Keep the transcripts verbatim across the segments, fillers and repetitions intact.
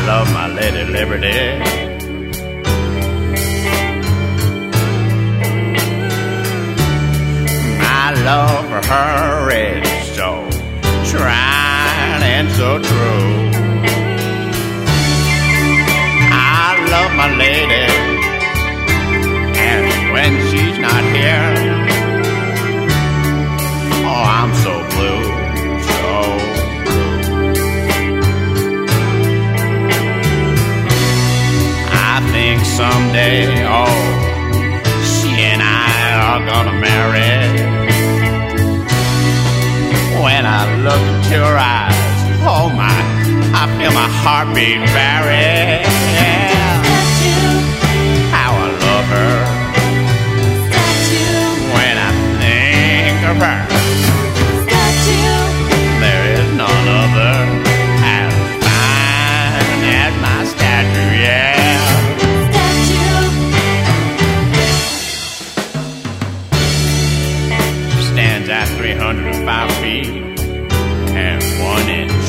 love my Lady Liberty. My love for her is so tried and so true. I love my lady, and when she's not here, oh, I'm so blue, so blue. I think someday, oh, she and I are gonna marry. When I look into her eyes, oh my, I feel my heartbeat vary. How I love her. When I think of her, there is none other as fine as my statue, yeah. Stands at three hundred five feet and one inch.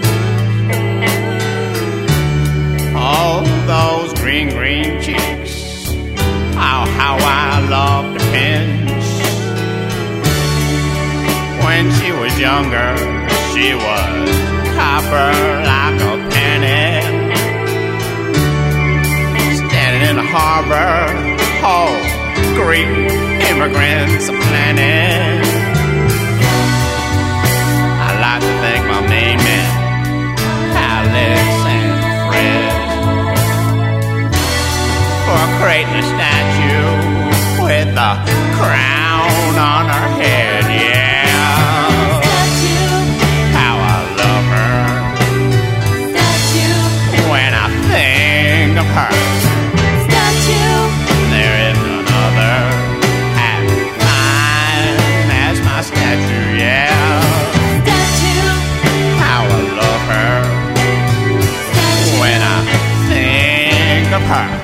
All those green, green cheeks, oh, how I love to pinch. When she was younger, she was copper like a penny. Standing in the harbor, oh, greeting immigrants aplenty. I like to thank my main men, Alice and Fred, for creating a statue with a crown on her head, yeah. How I love her. When I think of her, there is none other as fine as my statue, yeah. How I love her. When I think of her,